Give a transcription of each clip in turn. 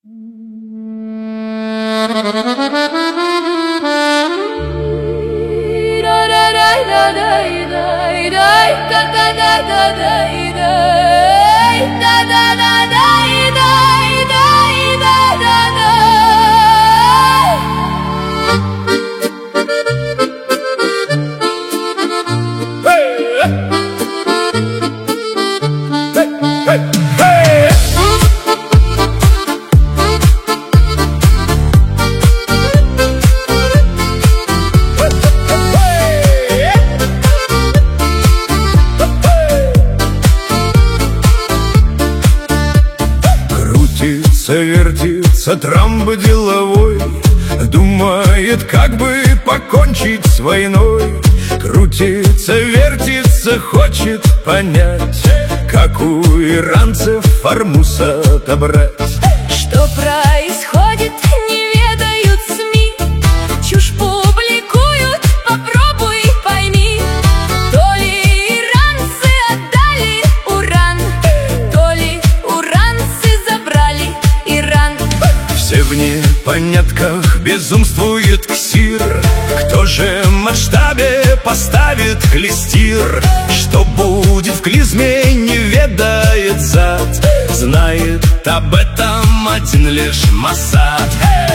Вертится трамбо деловой, думает, как бы покончить с войной. Крутится, вертится, хочет понять, как у иранцев Формуз отобрать. Что происходит, не ведают СМИ, чушь публикуют, попробуй пойми. То ли иранцы отдали уран, то ли уранцы забрали Иран. Все в непонятках безумствует КСИР. Кто же в масштабе поставит клестир? Что будет в клизме, не ведает зад. Знает об этом один лишь Моссад.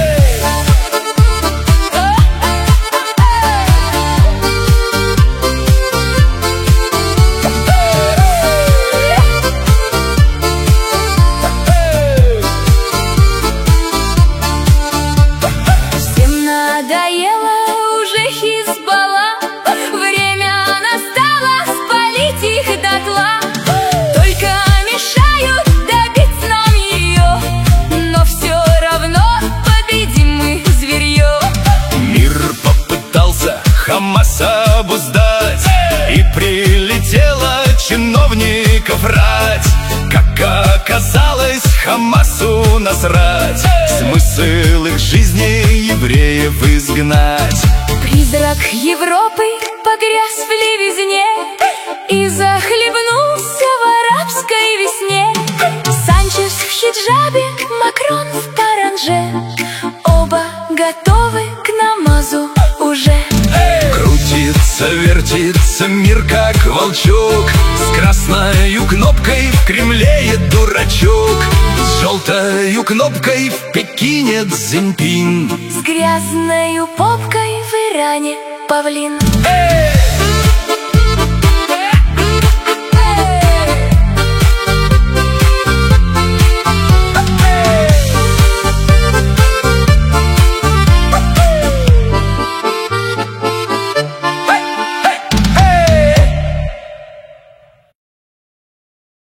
Всем надоело уже Хизбалла, время настало спалить их дотла. Только мешают добить нам ее, но все равно победим мы зверье. Мир попытался Хамас обуздать, и прилетело чиновников рать. Как оказалось, Хамасу насрать, смысл их жизни евреев изгнать. Призрак Европы погряз в левизне и захлебнулся в арабской весне. Санчес в хиджабе, Макрон в паранже, оба готовы к намазу уже. Крутится, вертится мир, как волчок, с красною кнопкой в Кремле дурачок, с желтою кнопкой в Пекине Цзиньпин, С грязною попкой в Иране павлин.